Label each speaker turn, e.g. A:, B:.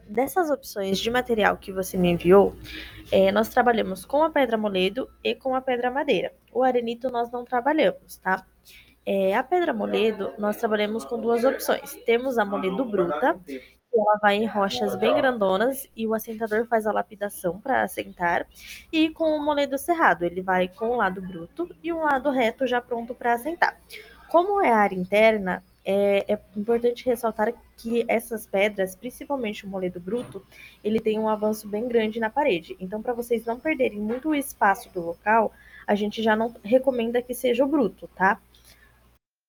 A: Dessas opções de material que você me enviou, nós trabalhamos com a pedra moledo e com a pedra madeira. O arenito nós não trabalhamos, tá? A pedra moledo, nós trabalhamos com duas opções. Temos a moledo bruta, que ela vai em rochas bem grandonas e o assentador faz a lapidação para assentar. E com o moledo cerrado, ele vai com um lado bruto e um lado reto já pronto para assentar. Como é área interna, é importante ressaltar que essas pedras, principalmente o moledo bruto, ele tem um avanço bem grande na parede. Então, para vocês não perderem muito o espaço do local, a gente já não recomenda que seja o bruto, tá?